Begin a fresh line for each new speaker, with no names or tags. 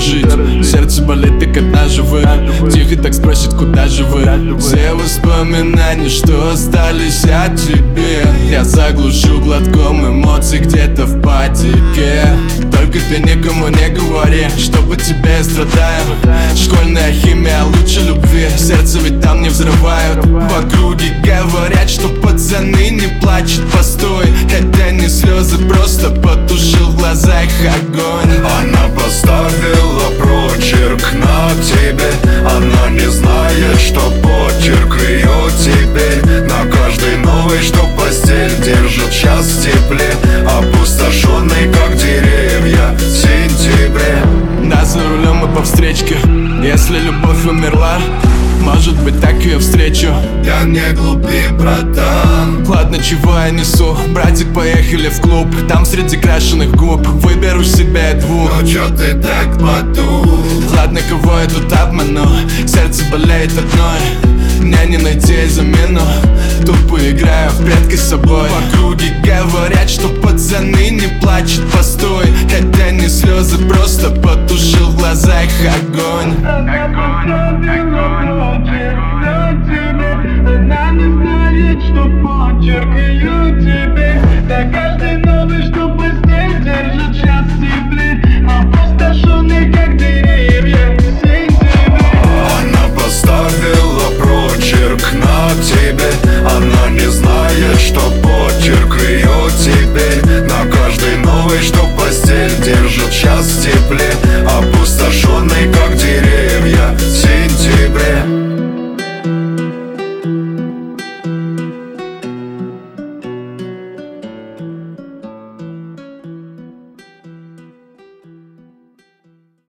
жить. Сердце болит, так одна живы. Тихо так спросит, куда же вы? Все воспоминания, что остались о тебе, я заглушу глотком эмоций где-то в падике. Только ты никому не говори, что по тебе я страдаю. Школьная химия лучше любви, сердце ведь там не взрывают. В округе говорят, что пацаны не плачут, постой. Хотя не слезы, просто потушил в глазах огонь.
Она поставила прочерк на тебе. Она не знает, что почерк ее теперь. На каждой новой, что постель держит час в тепле. Опустошенный, как деревья в сентябре.
Да, за рулем мы по встречке. Если любовь умерла, может быть, так ее встречу.
Я не глупи, братан.
Ладно, чего я несу? Братик, поехали в клуб. Там среди крашеных губ выберу себе двух.
Ну чё ты так потух?
Ладно, кого я тут обману? Сердце болеет одной, мне не найти замену. Тут поиграю в прятки с собой. В округе говорят, что пацаны не плачут, постой. Хотя не слезы, просто потушил в глазах огонь.
Огонь, огонь, огонь. Она не знает, что почерк ее тебе. На каждой